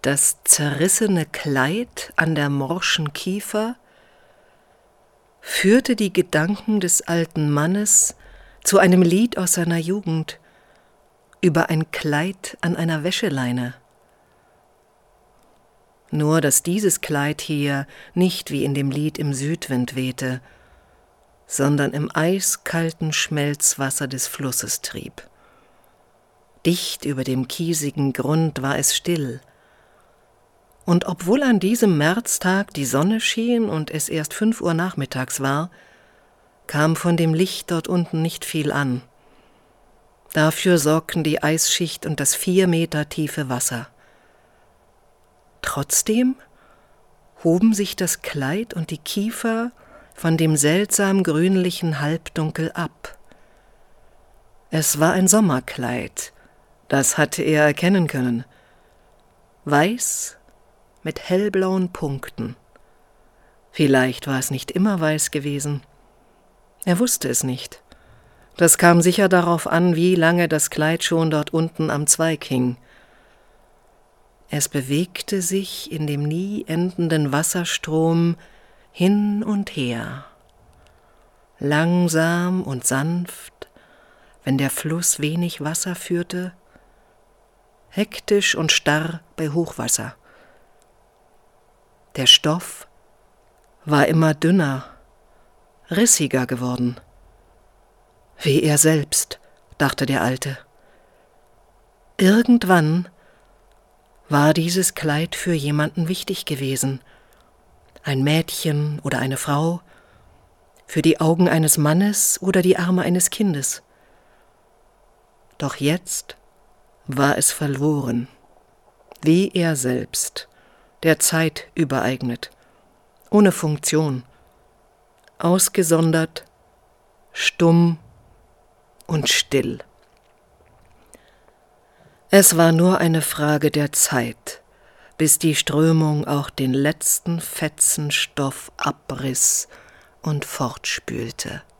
Das zerrissene Kleid an der morschen Kiefer führte die Gedanken des alten Mannes zu einem Lied aus seiner Jugend über ein Kleid an einer Wäscheleine. Nur, dass dieses Kleid hier nicht wie in dem Lied im Südwind wehte, sondern im eiskalten Schmelzwasser des Flusses trieb. Dicht über dem kiesigen Grund war es still, und obwohl an diesem Märztag die Sonne schien und es erst 5 Uhr nachmittags war, kam von dem Licht dort unten nicht viel an. Dafür sorgten die Eisschicht und das 4 Meter tiefe Wasser. Trotzdem hoben sich das Kleid und die Kiefer von dem seltsam grünlichen Halbdunkel ab. Es war ein Sommerkleid, das hatte er erkennen können. Weiß mit hellblauen Punkten. Vielleicht war es nicht immer weiß gewesen. Er wusste es nicht. Das kam sicher darauf an, wie lange das Kleid schon dort unten am Zweig hing. Es bewegte sich in dem nie endenden Wasserstrom hin und her, langsam und sanft, wenn der Fluss wenig Wasser führte, hektisch und starr bei Hochwasser. Der Stoff war immer dünner, rissiger geworden. Wie er selbst, dachte der Alte. Irgendwann war dieses Kleid für jemanden wichtig gewesen, ein Mädchen oder eine Frau, für die Augen eines Mannes oder die Arme eines Kindes. Doch jetzt war es verloren, wie er selbst, der Zeit übereignet, ohne Funktion, ausgesondert, stumm und still. Es war nur eine Frage der Zeit, bis die Strömung auch den letzten Fetzen Stoff abriss und fortspülte.